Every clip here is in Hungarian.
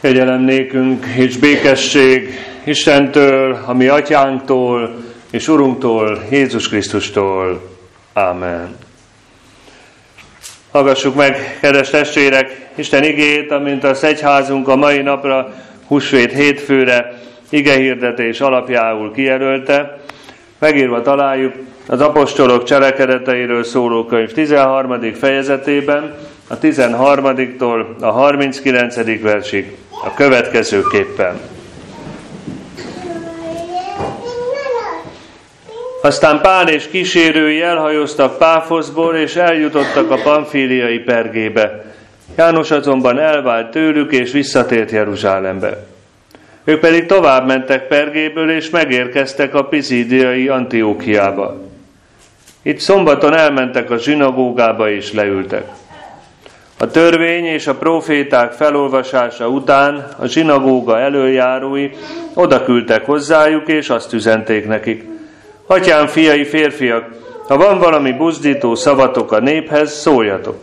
Kegyelem nékünk és békesség Istentől, a mi atyánktól és Urunktól, Jézus Krisztustól. Ámen. Hallgassuk meg, kedves testvérek, Isten igéjét, amint az egyházunk a mai napra, húsvét hétfőre igehirdetés alapjául kijelölte. Megírva találjuk az apostolok cselekedeteiről szóló könyv 13. fejezetében, a 13-tól a 39. versig a következőképpen. Aztán Pál és kísérői elhajóztak Páfoszból, és eljutottak a pamfíliai Pergébe. János azonban elvált tőlük, és visszatért Jeruzsálembe. Ők pedig tovább mentek Pergéből, és megérkeztek a Pizídiai Antiókiába. Itt szombaton elmentek a zsinagógába, és leültek. A törvény és a próféták felolvasása után a zsinagóga elöljárói odaküldtek hozzájuk, és azt üzenték nekik: Atyám, fiai, férfiak, ha van valami buzdító szavatok a néphez, szóljatok.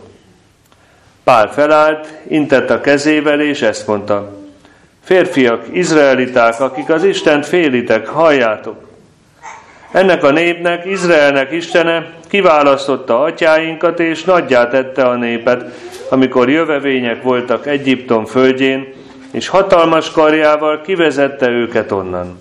Pál felállt, intett a kezével, és ezt mondta: Férfiak, izraeliták, akik az Istent félitek, halljátok! Ennek a népnek, Izraelnek Istene kiválasztotta atyáinkat, és nagyjá tette a népet, amikor jövevények voltak Egyiptom földjén, és hatalmas karjával kivezette őket onnan.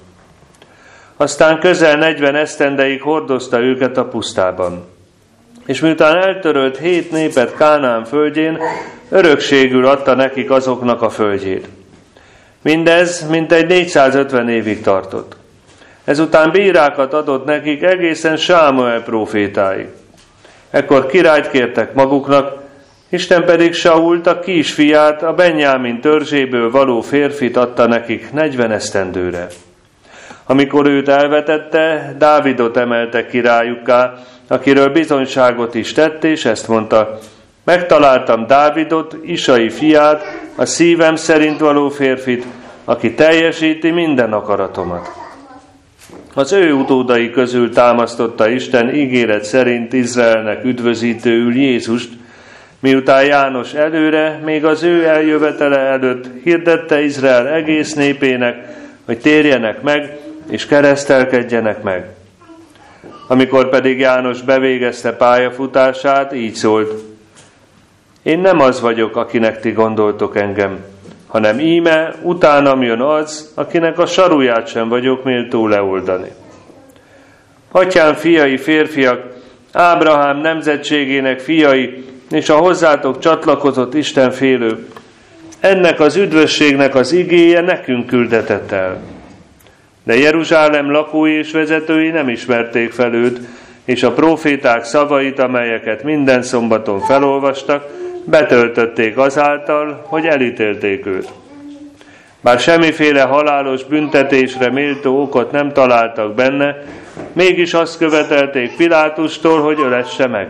Aztán közel 40 esztendeig hordozta őket a pusztában. És miután eltörölt 7 népet Kánaán földjén, örökségül adta nekik azoknak a földjét. Mindez mintegy 450 évig tartott. Ezután bírákat adott nekik egészen Sámuel prófétáig. Ekkor királyt kértek maguknak, Isten pedig Sault, a Kís fiát, a Benjámin törzséből való férfit adta nekik 40 esztendőre. Amikor őt elvetette, Dávidot emelte királyukká, akiről bizonyságot is tett, és ezt mondta: Megtaláltam Dávidot, Isai fiát, a szívem szerint való férfit, aki teljesíti minden akaratomat. Az ő utódai közül támasztotta Isten ígéret szerint Izraelnek üdvözítőül Jézust, miután János előre, még az ő eljövetele előtt hirdette Izrael egész népének, hogy térjenek meg és keresztelkedjenek meg. Amikor pedig János bevégezte pályafutását, így szólt: Én nem az vagyok, akinek ti gondoltok engem, hanem íme utánam jön az, akinek a saruját sem vagyok méltó leoldani. Atyám, fiai, férfiak, Ábrahám nemzetségének fiai, és a hozzátok csatlakozott istenfélők, ennek az üdvösségnek az igéje nekünk küldetett el. De Jeruzsálem lakói és vezetői nem ismerték fel őt, és a próféták szavait, amelyeket minden szombaton felolvastak, betöltötték azáltal, hogy elítélték őt. Bár semmiféle halálos büntetésre méltó okot nem találtak benne, mégis azt követelték Pilátustól, hogy ölesse meg.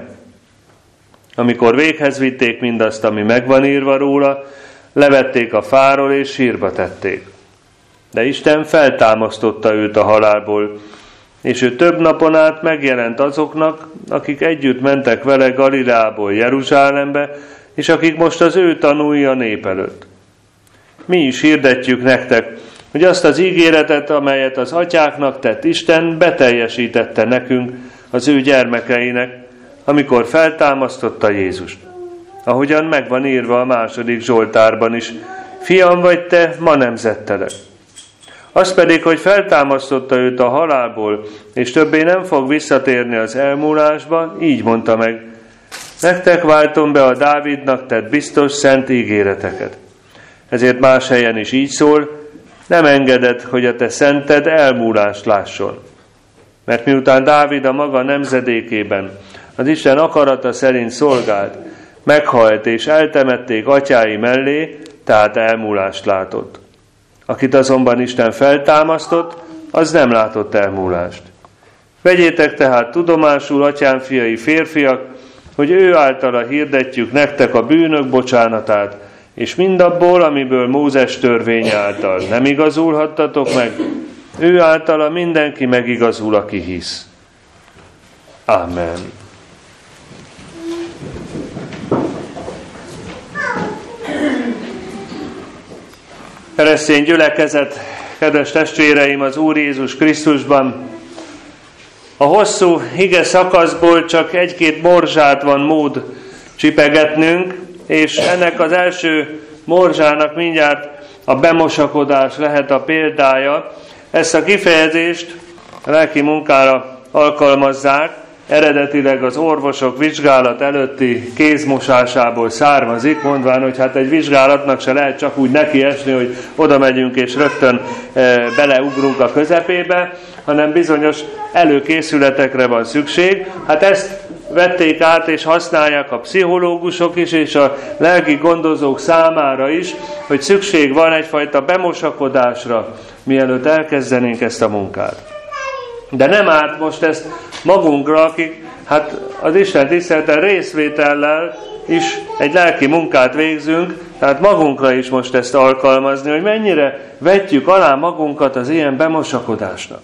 Amikor véghez vitték mindazt, ami megvan írva róla, levették a fáról és sírba tették. De Isten feltámasztotta őt a halálból, és ő több napon át megjelent azoknak, akik együtt mentek vele Galileából Jeruzsálembe, és akik most az ő tanúi a nép előtt. Mi is hirdetjük nektek, hogy azt az ígéretet, amelyet az atyáknak tett Isten, beteljesítette nekünk, az ő gyermekeinek, amikor feltámasztotta Jézust. Ahogyan megvan írva a 2. Zsoltárban is: Fiam vagy te, ma nemzettelek. Az pedig, hogy feltámasztotta őt a halálból, és többé nem fog visszatérni az elmúlásba, így mondta meg: Nektek váltom be a Dávidnak tett biztos szent ígéreteket. Ezért más helyen is így szól: Nem engeded, hogy a te szented elmúlást lásson. Mert miután Dávid a maga nemzedékében az Isten akarata szerint szolgált, meghalt és eltemették atyái mellé, tehát elmúlást látott. Akit azonban Isten feltámasztott, az nem látott elmúlást. Vegyétek tehát tudomásul, atyám, fiai, férfiak, hogy ő általa hirdetjük nektek a bűnök bocsánatát, és mindabból, amiből Mózes törvénye által nem igazulhattatok meg, ő általa mindenki megigazul, aki hisz. Amen. Keresztény gyülekezet, kedves testvéreim az Úr Jézus Krisztusban, a hosszú ige szakaszból csak egy-két morzsát van mód csipegetnünk, és ennek az első morzsának mindjárt a bemosakodás lehet a példája. Ezt a kifejezést a lelki munkára alkalmazzák, eredetileg az orvosok vizsgálat előtti kézmosásából származik, mondván, hogy hát egy vizsgálatnak se lehet csak úgy nekiesni, hogy oda megyünk és rögtön beleugrunk a közepébe, hanem bizonyos előkészületekre van szükség. Hát ezt vették át és használják a pszichológusok is, és a lelki gondozók számára is, hogy szükség van egyfajta bemosakodásra, mielőtt elkezdenénk ezt a munkát. De nem árt most ezt magunkra, akik hát az Isten tiszteleten részvétellel is egy lelki munkát végzünk, tehát magunkra is most ezt alkalmazni, hogy mennyire vetjük alá magunkat az ilyen bemosakodásnak.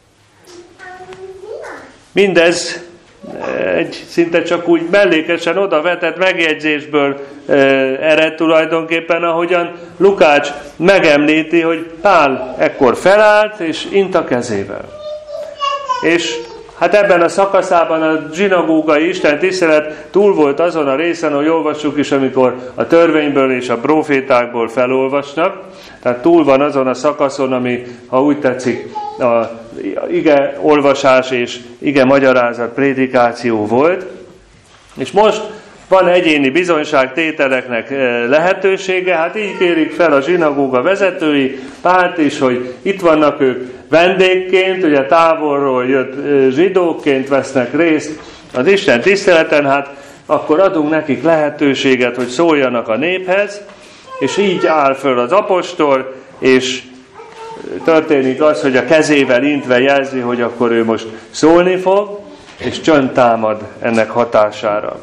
Mindez egy szinte csak úgy mellékesen odavetett megjegyzésből ered tulajdonképpen, ahogyan Lukács megemlíti, hogy Pál ekkor felállt és int a kezével. És hát ebben a szakaszában a zsinagógai Isten tisztelet túl volt azon a részen, hogy olvassuk is, amikor a törvényből és a prófétákból felolvasnak. Tehát túl van azon a szakaszon, ami, ha úgy tetszik, a ige olvasás és ige magyarázat, prédikáció volt. És most van egyéni bizonyságtételeknek lehetősége, hát így kérik fel a zsinagóga vezetői, Pált is, hogy itt vannak ők vendégként, ugye távolról jött zsidóként vesznek részt az Isten tiszteleten, hát akkor adunk nekik lehetőséget, hogy szóljanak a néphez, és így áll föl az apostol, és történik az, hogy a kezével intve jelzi, hogy akkor ő most szólni fog, és csönd támad ennek hatására.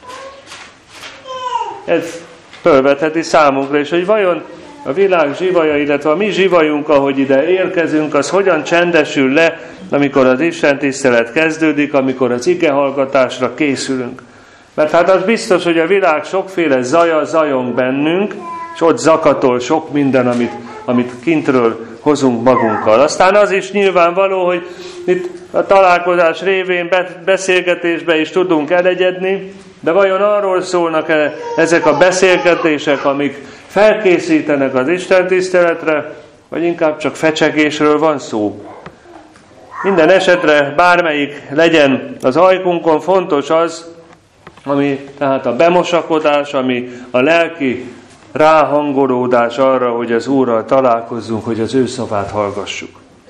Ez fölvetheti számunkra is, hogy vajon a világ zsivaja, illetve a mi zsivajunk, ahogy ide érkezünk, az hogyan csendesül le, amikor az Isten tisztelet kezdődik, amikor az ige hallgatásra készülünk. Mert hát az biztos, hogy a világ sokféle zaja zajong bennünk, és ott zakatol sok minden, amit kintről hozunk magunkkal. Aztán az is nyilvánvaló, hogy itt a találkozás révén beszélgetésbe is tudunk elegyedni, de vajon arról szólnak-e ezek a beszélgetések, amik felkészítenek az Isten tiszteletre, vagy inkább csak fecsegésről van szó? Minden esetre bármelyik legyen az ajkunkon, fontos az, ami tehát a bemosakodás, ami a lelki ráhangolódás arra, hogy az Úrral találkozzunk, hogy az ő szavát hallgassuk.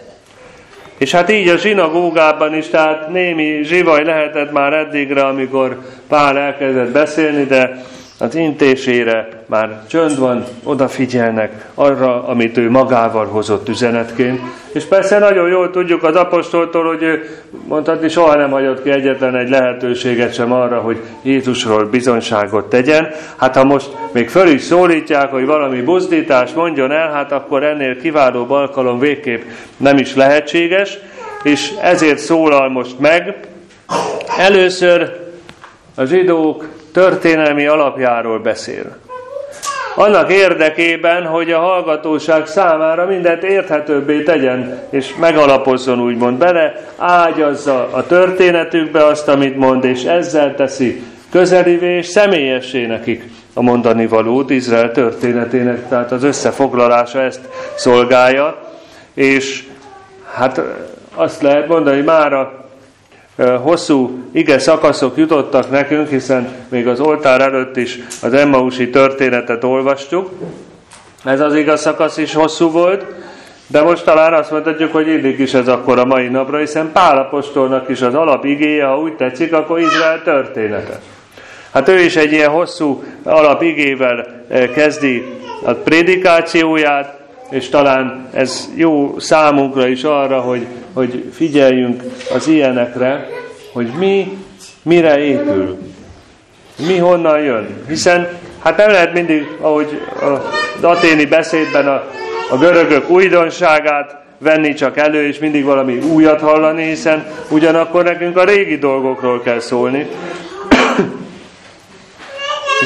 És hát így a zsinagógában is, tehát némi zsivaj lehetett már eddigre, amikor Pál elkezdett beszélni, de az intésére már csönd van, odafigyelnek arra, amit ő magával hozott üzenetként. És persze nagyon jól tudjuk az apostoltól, hogy ő mondhatni soha nem hagyott ki egyetlen egy lehetőséget sem arra, hogy Jézusról bizonyságot tegyen. Hát ha most még föl is szólítják, hogy valami buzdítást mondjon el, hát akkor ennél kiválóbb alkalom végképp nem is lehetséges, és ezért szólal most meg. Először a zsidók történelmi alapjáról beszél. Annak érdekében, hogy a hallgatóság számára mindent érthetőbbé tegyen, és megalapozzon úgymond bele, ágyazza a történetükbe azt, amit mond, és ezzel teszi közelivé és személyessé nekik a mondani valót Izrael történetének, tehát az összefoglalása ezt szolgálja, és hát azt lehet mondani, hogy már a hosszú ige szakaszok jutottak nekünk, hiszen még az oltár előtt is az Emmausi történetet olvastuk. Ez az ige szakasz is hosszú volt, de most talán azt mondhatjuk, hogy illik is ez akkor a mai napra, hiszen Pál apostolnak is az alapigéje, ha úgy tetszik, akkor Izrael története. Hát ő is egy ilyen hosszú alapigével kezdi a prédikációját, és talán ez jó számunkra is arra, hogy figyeljünk az ilyenekre, hogy mire épül, mi honnan jön. Hiszen hát nem lehet mindig, ahogy az aténi beszédben a görögök újdonságát venni csak elő, és mindig valami újat hallani, hiszen ugyanakkor nekünk a régi dolgokról kell szólni.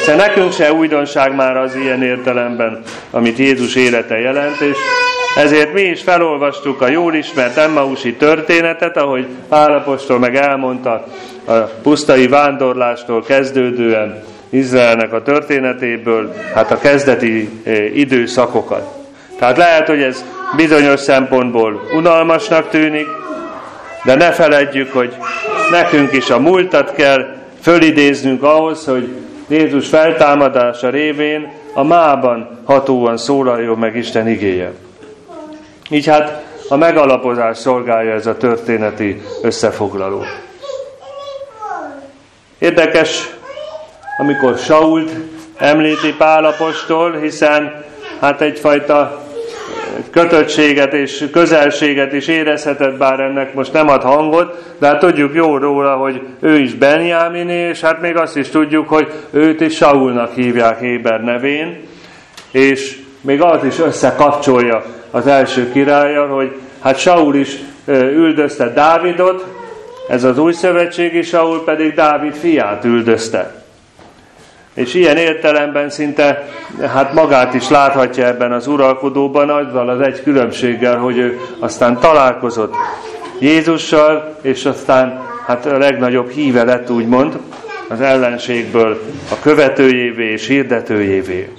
Persze nekünk se újdonság már az ilyen értelemben, amit Jézus élete jelent, és ezért mi is felolvastuk a jól ismert emmausi történetet, ahogy Pál apostol meg elmondta a pusztai vándorlástól kezdődően Izraelnek a történetéből, hát a kezdeti időszakokat. Tehát lehet, hogy ez bizonyos szempontból unalmasnak tűnik, de ne feledjük, hogy nekünk is a múltat kell fölidéznünk ahhoz, hogy Jézus feltámadása révén a mában hatóan szólaljon meg Isten igéje. Így hát a megalapozás szolgálja ez a történeti összefoglaló. Érdekes, amikor Sault említi Pál apostol, hiszen hát egyfajta kötöttséget és közelséget is érezhetett, bár ennek most nem ad hangot, de hát tudjuk jól róla, hogy ő is Benjáminé, és hát még azt is tudjuk, hogy őt is Saulnak hívják Héber nevén, és még az is összekapcsolja az első királlyal, hogy hát Saul is üldözte Dávidot, ez az újszövetségi Saul pedig Dávid fiát üldözte. És ilyen értelemben szinte hát magát is láthatja ebben az uralkodóban, azzal az egy különbséggel, hogy ő aztán találkozott Jézussal, és aztán hát a legnagyobb híve lett, úgymond, az ellenségből a követőjévé és hirdetőjévé.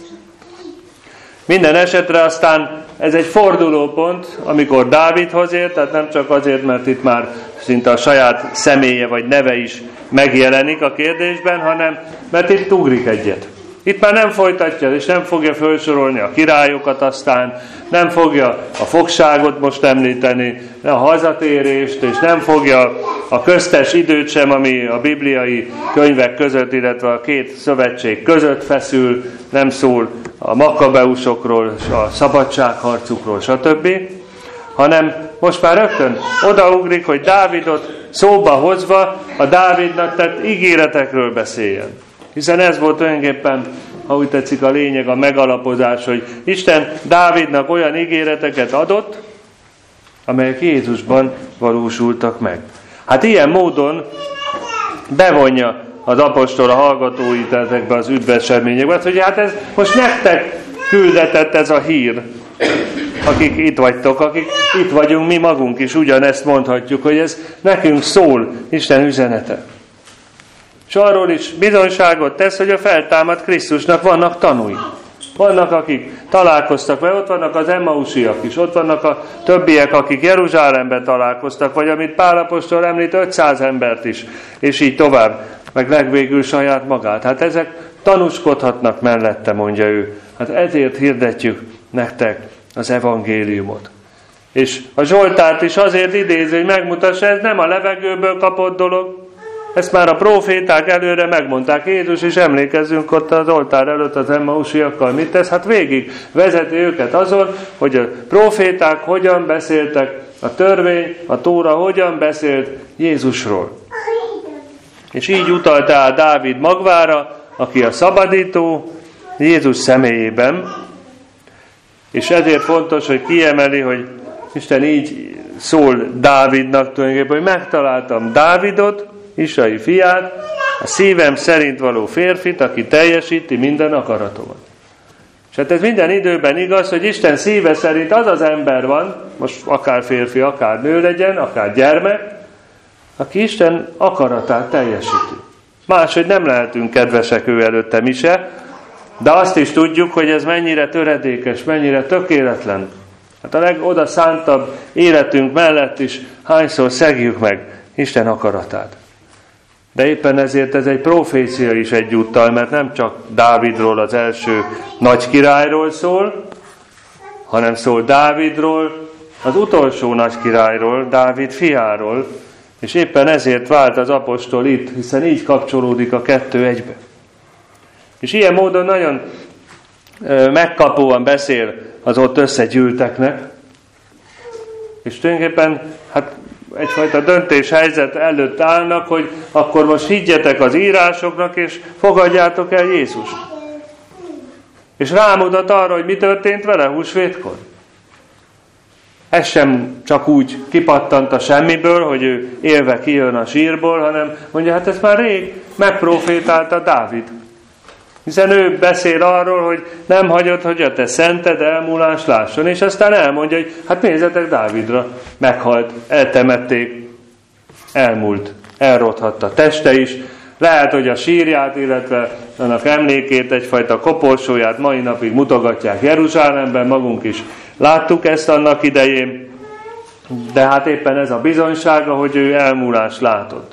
Minden esetre aztán ez egy fordulópont, amikor Dávidhoz ér, tehát nem csak azért, mert itt már szinte a saját személye vagy neve is megjelenik a kérdésben, hanem mert itt ugrik egyet. Itt már nem folytatja, és nem fogja felsorolni a királyokat, aztán nem fogja a fogságot most említeni, a hazatérést, és nem fogja a köztes időt sem, ami a bibliai könyvek között, illetve a két szövetség között feszül, nem szól a Makkabeusokról, a szabadságharcukról, stb., hanem most már rögtön odaugrik, hogy Dávidot szóba hozva a Dávidnak tett ígéretekről beszéljen. Hiszen ez volt tulajdonképpen, ha úgy tetszik, a lényeg, a megalapozás, hogy Isten Dávidnak olyan ígéreteket adott, amelyek Jézusban valósultak meg. Hát ilyen módon bevonja az apostol a hallgatóit ezekbe az üdveseményekbe, hogy hát ez most nektek küldetett ez a hír, akik itt vagytok, akik itt vagyunk, mi magunk is ugyanezt mondhatjuk, hogy ez nekünk szól Isten üzenete. És arról is bizonyságot tesz, hogy a feltámadt Krisztusnak vannak tanúi. Vannak, akik találkoztak, vagy ott vannak az emmausiak is, ott vannak a többiek, akik Jeruzsálemben találkoztak, vagy amit Pál apostol említ, 500 embert is, és így tovább, meg legvégül saját magát. Hát ezek tanúskodhatnak mellette, mondja ő. Hát ezért hirdetjük nektek az evangéliumot. És a Zsoltárt is azért idézi, hogy megmutassa, ez nem a levegőből kapott dolog, ezt már a próféták előre megmondták. Jézus is, emlékezzünk ott az oltár előtt az emmausiakkal, mit tesz? Hát végig vezeti őket azon, hogy a próféták hogyan beszéltek, a törvény, a Tóra hogyan beszélt Jézusról. És így utalta el Dávid magvára, aki a szabadító, Jézus személyében. És ezért fontos, hogy kiemeli, hogy Isten így szól Dávidnak tulajdonképpen, hogy megtaláltam Dávidot, Isai fiát, a szívem szerint való férfit, aki teljesíti minden akaratomat. És hát ez minden időben igaz, hogy Isten szíve szerint az az ember van, most akár férfi, akár nő legyen, akár gyermek, aki Isten akaratát teljesíti. Máshogy nem lehetünk kedvesek ő előtte mi se, de azt is tudjuk, hogy ez mennyire töredékes, mennyire tökéletlen. Hát a legoda szántabb életünk mellett is hányszor szegjük meg Isten akaratát. De éppen ezért ez egy profécia is egyúttal, mert nem csak Dávidról, az első nagy királyról szól, hanem szól Dávidról, az utolsó nagy királyról, Dávid fiáról, és éppen ezért vált az apostol itt, hiszen így kapcsolódik a kettő egybe. És ilyen módon nagyon megkapóan beszél az ott összegyűlteknek, és tulajdonképpen hát egyfajta döntéshelyzet előtt állnak, hogy akkor most higgyetek az írásoknak, és fogadjátok el Jézust. És rámutat arra, hogy mi történt vele húsvétkor. Ez sem csak úgy kipattant a semmiből, hogy ő élve kijön a sírból, hanem mondja, hát ezt már rég megprofétálta Dávid. Hiszen ő beszél arról, hogy nem hagyod, hogy a te szented elmúlás lásson, és aztán elmondja, hogy hát nézzetek Dávidra, meghalt, eltemették, elmúlt, elrothatta teste is, lehet, hogy a sírját, illetve annak emlékét, egyfajta koporsóját mai napig mutogatják Jeruzsálemben, magunk is láttuk ezt annak idején, de hát éppen ez a bizonysága, hogy ő elmúlást látott.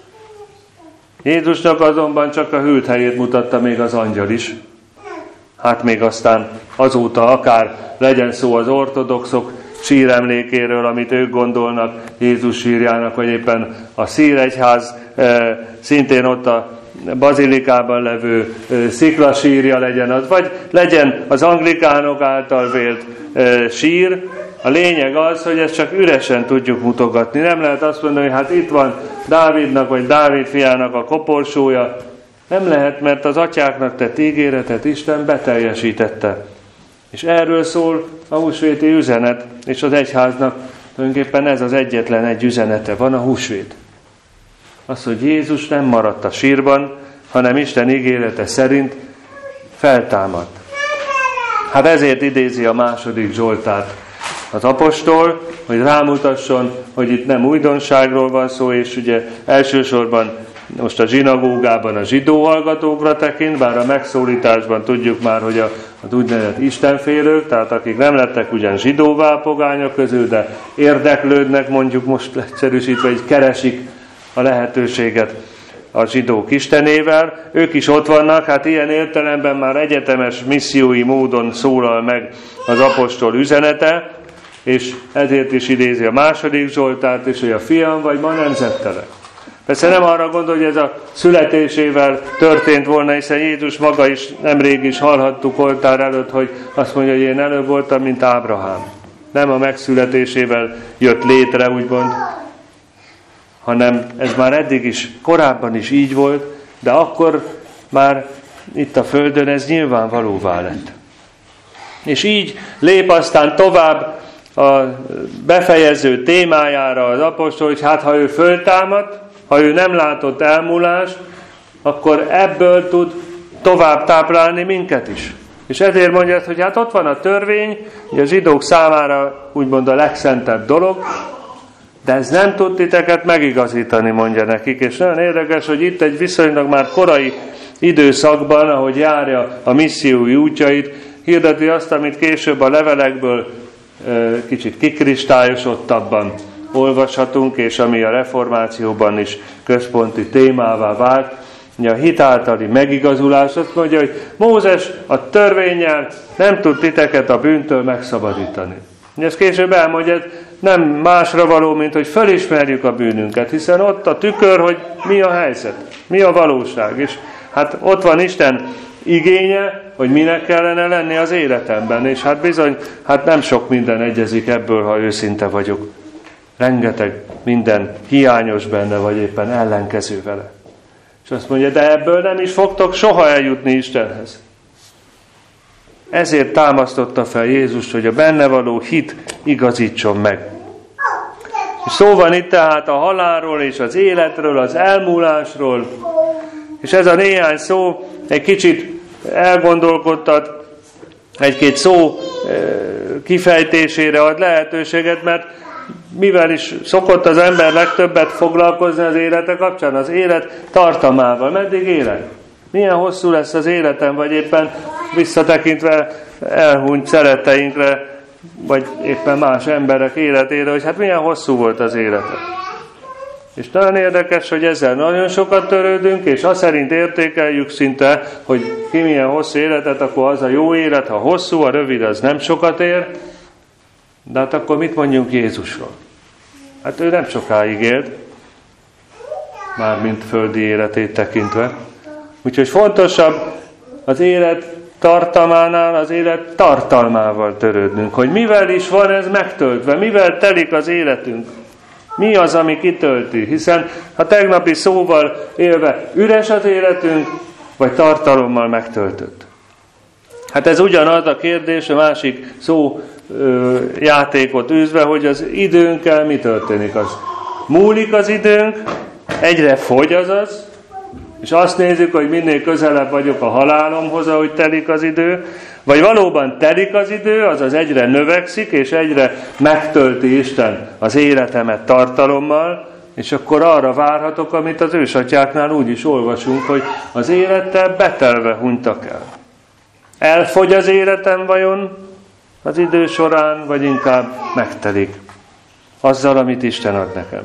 Jézusnak azonban csak a hűlt helyét mutatta még az angyal is. Hát még aztán azóta akár legyen szó az ortodoxok síremlékéről, amit ők gondolnak Jézus sírjának, vagy éppen a Szíregyház, szintén ott a bazilikában levő sziklasírja legyen az, vagy legyen az anglikánok által vélt sír. A lényeg az, hogy ezt csak üresen tudjuk mutogatni. Nem lehet azt mondani, hogy hát itt van Dávidnak, vagy Dávid fiának a koporsója. Nem lehet, mert az atyáknak tett ígéretet Isten beteljesítette. És erről szól a húsvéti üzenet, és az egyháznak tulajdonképpen ez az egyetlen egy üzenete van, a húsvét. Az, hogy Jézus nem maradt a sírban, hanem Isten ígérete szerint feltámadt. Hát ezért idézi a 2. Zsoltárt az apostol, hogy rámutasson, hogy itt nem újdonságról van szó, és ugye elsősorban most a zsinagógában a zsidó hallgatókra tekint, bár a megszólításban tudjuk már, hogy az úgynevezett istenfélők, tehát akik nem lettek ugyan zsidóvá a pogányok közül, de érdeklődnek, mondjuk most leegyszerűsítve, hogy keresik a lehetőséget a zsidók istenével. Ők is ott vannak, hát ilyen értelemben már egyetemes missziói módon szólal meg az apostol üzenete, és ezért is idézi a 2. Zsoltárt, és hogy a fiam vagy ma nemzettelek. Persze nem arra gondol, hogy ez a születésével történt volna, hiszen Jézus maga is nemrég is hallhattuk oltár előtt, hogy azt mondja, hogy én előbb voltam, mint Ábrahám. Nem a megszületésével jött létre, úgymond, hanem ez már eddig is, korábban is így volt, de akkor már itt a földön ez nyilvánvalóvá lett. És így lép aztán tovább a befejező témájára az apostol, hogy hát ha ő föltámad, ha ő nem látott elmúlást, akkor ebből tud tovább táplálni minket is. És ezért mondja, hogy hát ott van a törvény, hogy a zsidók számára úgymond a legszentebb dolog, de ez nem tud titeket megigazítani, mondja nekik. És nagyon érdekes, hogy itt egy viszonylag már korai időszakban, ahogy járja a missziói útjait, hirdeti azt, amit később a levelekből kicsit kikristályosodtabban olvashatunk, és ami a reformációban is központi témává vált, a hit általi megigazulás. Azt mondja, hogy Mózes a törvénnyel nem tud titeket a bűntől megszabadítani. Ez később elmondja, hogy nem másra való, mint hogy felismerjük a bűnünket, hiszen ott a tükör, hogy mi a helyzet, mi a valóság. És hát ott van Isten igénye, hogy minek kellene lenni az életemben, és hát bizony, hát nem sok minden egyezik ebből, ha őszinte vagyok. Rengeteg minden hiányos benne, vagy éppen ellenkező vele. És azt mondja, de ebből nem is fogtok soha eljutni Istenhez. Ezért támasztotta fel Jézust, hogy a benne való hit igazítson meg. És szó van itt tehát a halálról és az életről, az elmúlásról, és ez a néhány szó egy kicsit elgondolkodtat, egy-két szó kifejtésére ad lehetőséget, mert mivel is szokott az ember legtöbbet foglalkozni az élete kapcsán? Az élet tartamával. Meddig élek? Milyen hosszú lesz az életem, vagy éppen visszatekintve elhunyt szeretteinkre, vagy éppen más emberek életére, hogy hát milyen hosszú volt az élete. És nagyon érdekes, hogy ezzel nagyon sokat törődünk, és azt szerint értékeljük szinte, hogy ki milyen hosszú életet, akkor az a jó élet, ha hosszú, a rövid az nem sokat ér. De hát akkor mit mondjunk Jézusról? Hát ő nem sokáig élt, mármint földi életét tekintve. Úgyhogy fontosabb az élet tartalmánál, az élet tartalmával törődnünk, hogy mivel is van ez megtöltve, mivel telik az életünk. Mi az, ami kitölti? Hiszen ha tegnapi szóval élve üres az életünk, vagy tartalommal megtöltött. Hát ez ugyanaz a kérdés, a másik szó játékot űzve, hogy az időnkkel mi történik. Az múlik az időnk, egyre fogy azaz, És azt nézzük, hogy minél közelebb vagyok a halálomhoz, ahogy telik az idő, vagy valóban telik az idő, azaz egyre növekszik, és egyre megtölti Isten az életemet tartalommal, és akkor arra várhatok, amit az ősatyáknál úgy is olvasunk, hogy az élettel betelve hunytak el. Elfogy az életem vajon az idő során, vagy inkább megtelik azzal, amit Isten ad nekem.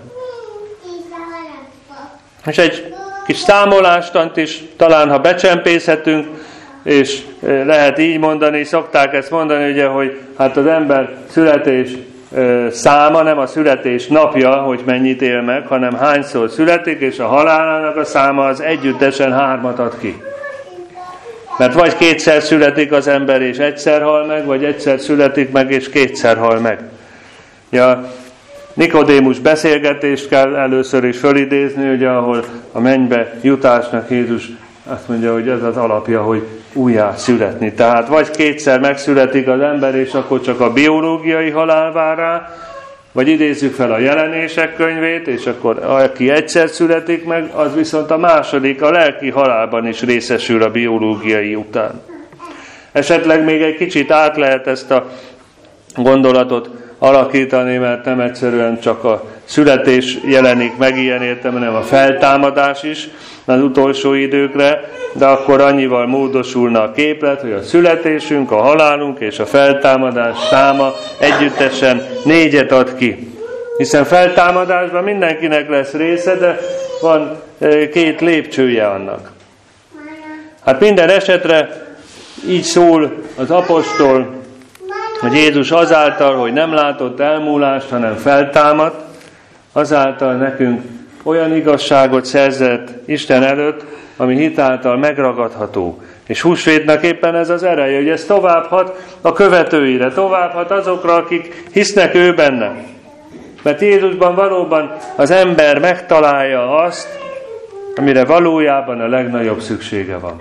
És egy kis számolástant is talán, ha becsempészhetünk, és lehet így mondani, szokták ezt mondani, ugye, hogy hát az ember születés száma nem a születés napja, hogy mennyit él meg, hanem hányszor születik, és a halálának a száma az együttesen 3 ad ki. Mert vagy 2-szer születik az ember, és 1-szer hal meg, vagy 1-szer születik meg, és 2-szer hal meg. Ja, Nikodémus beszélgetést kell először is fölidézni, ugye, ahol a mennybe jutásnak Jézus azt mondja, hogy ez az alapja, hogy újjá születni. Tehát vagy 2-szer megszületik az ember, és akkor csak a biológiai halál vár rá, vagy idézzük fel a Jelenések könyvét, és akkor aki 1-szer születik meg, az viszont a második, a lelki halálban is részesül a biológiai után. Esetleg még egy kicsit át lehet ezt a gondolatot alakítani, mert nem egyszerűen csak a születés jelenik meg ilyen értelemben, hanem a feltámadás is az utolsó időkre, de akkor annyival módosulna a képlet, hogy a születésünk, a halálunk és a feltámadás száma együttesen 4 ad ki. Hiszen feltámadásban mindenkinek lesz része, de van 2 lépcsője annak. Hát minden esetre így szól az apostol, hogy Jézus azáltal, hogy nem látott elmúlást, hanem feltámadt, azáltal nekünk olyan igazságot szerzett Isten előtt, ami hitáltal megragadható. És húsvétnek éppen ez az ereje, hogy ez továbbhat a követőire, továbbhat azokra, akik hisznek ő benne. Mert Jézusban valóban az ember megtalálja azt, amire valójában a legnagyobb szüksége van.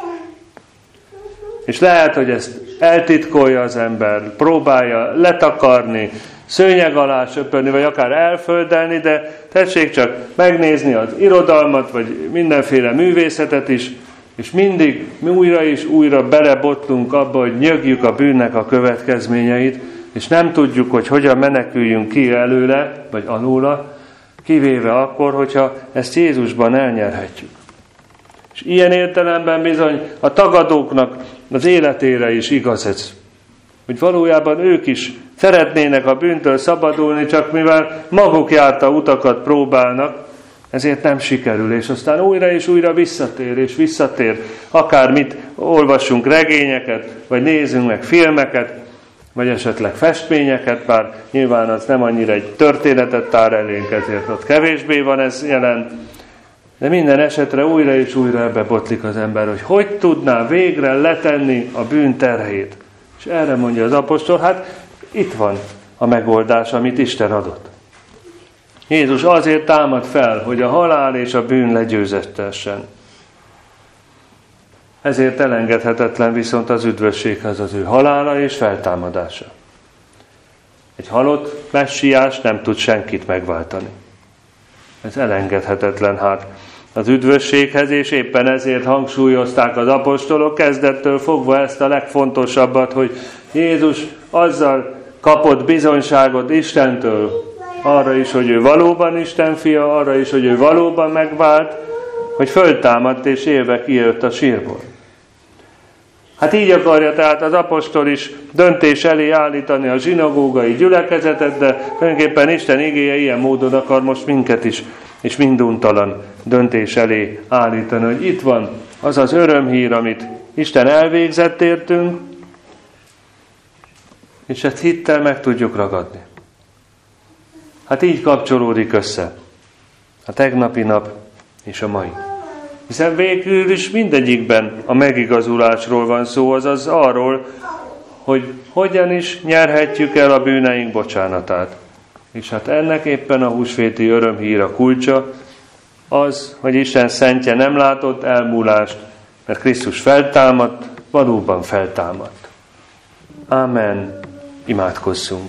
És lehet, hogy ezt eltitkolja az ember, próbálja letakarni, szőnyeg alá söpörni, vagy akár elföldelni, de tessék csak megnézni az irodalmat, vagy mindenféle művészetet is, és mindig mi újra és újra belebotlunk abba, hogy nyögjük a bűnnek a következményeit, és nem tudjuk, hogy hogyan meneküljünk ki előle, vagy alóla, kivéve akkor, hogyha ezt Jézusban elnyerhetjük. És ilyen értelemben bizony a tagadóknak az életére is igaz ez. Hogy valójában ők is szeretnének a bűntől szabadulni, csak mivel maguk járta utakat próbálnak, ezért nem sikerül, és aztán újra és újra visszatér, és visszatér. Akármit olvassunk, regényeket, vagy nézzünk meg filmeket, vagy esetleg festményeket, bár nyilván az nem annyira egy történetet tár elénk, ezért ott kevésbé van ez jelen. De minden esetre újra és újra ebbe botlik az ember, hogy tudná végre letenni a bűn terhét. És erre mondja az apostol, hát itt van a megoldás, amit Isten adott. Jézus azért támad fel, hogy a halál és a bűn legyőzetessen. Ezért elengedhetetlen viszont az üdvösséghez az ő halála és feltámadása. Egy halott messiás nem tud senkit megváltani. Ez elengedhetetlen hát az üdvösséghez, és éppen ezért hangsúlyozták az apostolok kezdettől fogva ezt a legfontosabbat, hogy Jézus azzal kapott bizonyságot Istentől, arra is, hogy ő valóban Isten fia, arra is, hogy ő valóban megvált, hogy föltámadt és élve kijött a sírból. Hát így akarja tehát az apostol is döntés elé állítani a zsinagógai gyülekezetet, de tulajdonképpen Isten igéje ilyen módon akar most minket is, és minduntalan döntés elé állítani, hogy itt van az az örömhír, amit Isten elvégzett értünk, és ezt hittel meg tudjuk ragadni. Hát így kapcsolódik össze a tegnapi nap és a mai. Hiszen végül is mindegyikben a megigazulásról van szó, azaz arról, hogy hogyan is nyerhetjük el a bűneink bocsánatát. És hát ennek éppen a húsvéti örömhír a kulcsa, az, hogy Isten szentje nem látott elmúlást, mert Krisztus feltámadt, valóban feltámadt. Ámen. Imádkozzunk.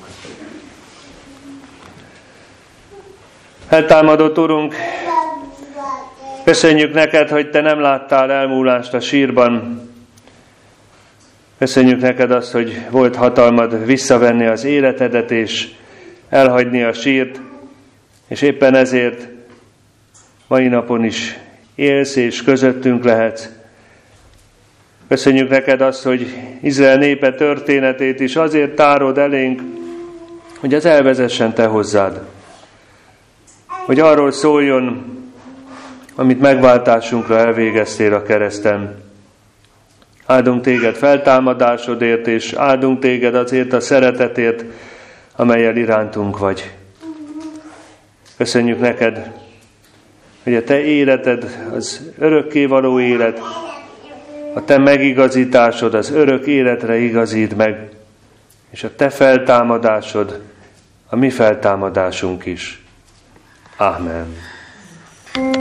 Feltámadott Urunk, Köszönjük neked, hogy te nem láttál elmúlást a sírban. Köszönjük neked azt, hogy volt hatalmad visszavenni az életedet és elhagyni a sírt, és éppen ezért mai napon is élsz és közöttünk lehetsz. Köszönjük neked azt, hogy Izrael népe történetét is azért tárod elénk, hogy az elvezessen te hozzád. Hogy arról szóljon, amit megváltásunkra elvégeztél a kereszten. Áldunk téged feltámadásodért, és áldunk téged azért a szeretetért, amellyel irántunk vagy. Köszönjük neked, hogy a te életed az örökkévaló élet, a te megigazításod az örök életre igazít meg, és a te feltámadásod a mi feltámadásunk is. Amen.